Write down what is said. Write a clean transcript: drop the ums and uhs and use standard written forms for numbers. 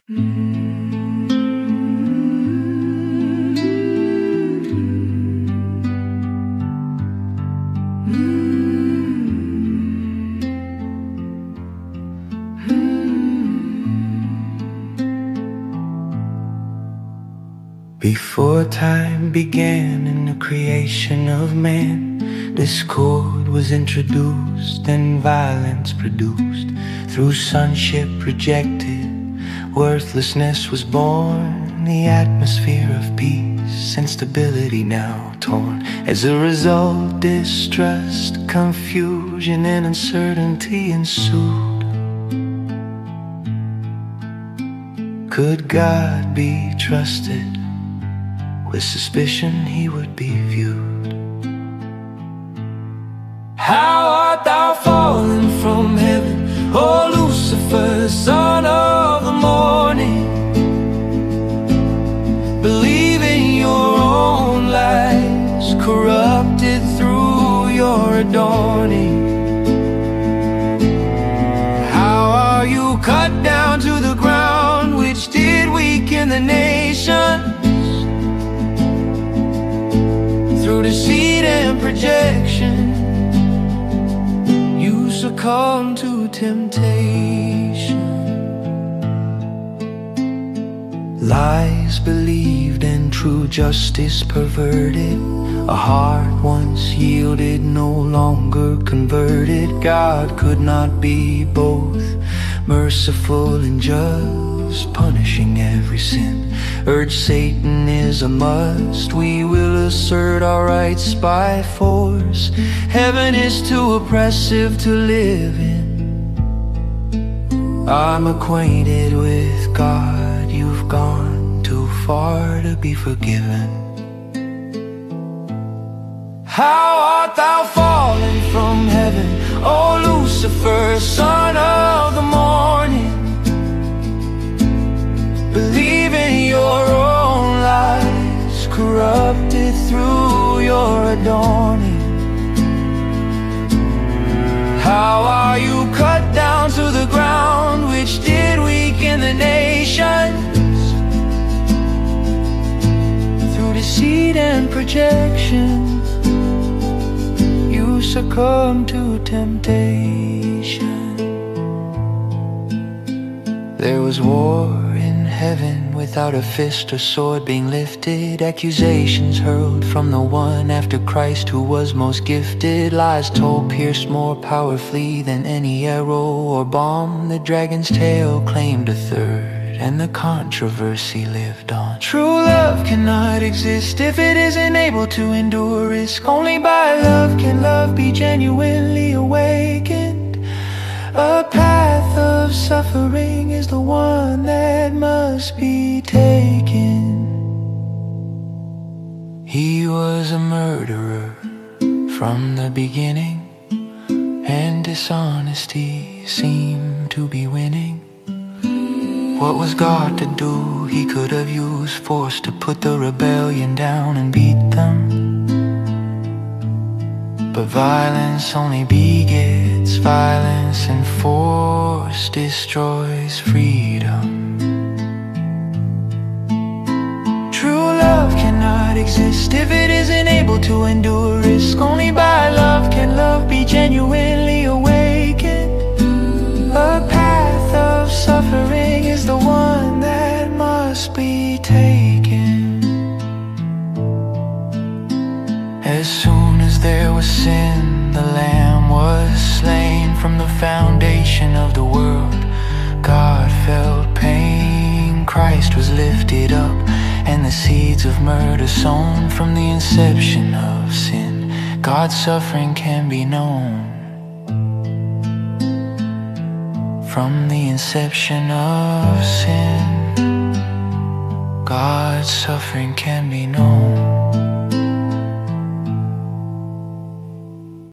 Before time began in the creation of man, discord was introduced and violence produced. Through sonship rejected, worthlessness was born. The atmosphere of peace and stability now torn. As a result, distrust, confusion, and uncertainty ensued. Could God be trusted? With suspicion he would be viewed. How art thou fallen from heaven, O Lucifer, son of the morning, believing your own lies, corrupted through your adorning. How are you cut down to the ground, which did weaken the nation? Through deceit and projection, you succumb to temptation. Lies believed and true justice perverted. A heart once yielded, no longer converted. God could not be both merciful and just, punishing every sin. Urge Satan is a must. We will assert our rights by force. Heaven is too oppressive to live in. I'm acquainted with God. You've gone too far to be forgiven. How art thou fallen from heaven, O Lucifer, son of the morning, believing your own lies, corrupted through your adorning. How are you cut down to the ground, which did weaken the nations? Through deceit and projection, you succumb to temptation. There was war in heaven without a fist or sword being lifted. Accusations hurled from the one after Christ who was most gifted. Lies told pierced more powerfully than any arrow or bomb. The dragon's tail claimed a third, and the controversy lived on. True love cannot exist if it isn't able to endure risk. Only by love can love be genuinely awakened. A path of suffering is the one that must be taken. He was a murderer from the beginning, and dishonesty seemed to be winning. What was God to do? He could have used force to put the rebellion down and beat them. But violence only begets violence, and force destroys freedom. True love cannot exist if it isn't able to endure risk. Only by love can love be genuinely awakened. A path of suffering is the one that must be taken. As soon as there was sin, the Lamb was slain. From the foundation of the world, God felt pain. Christ was lifted up, and the seeds of murder sown. From the inception of sin, God's suffering can be known. From the inception of sin, God's suffering can be known.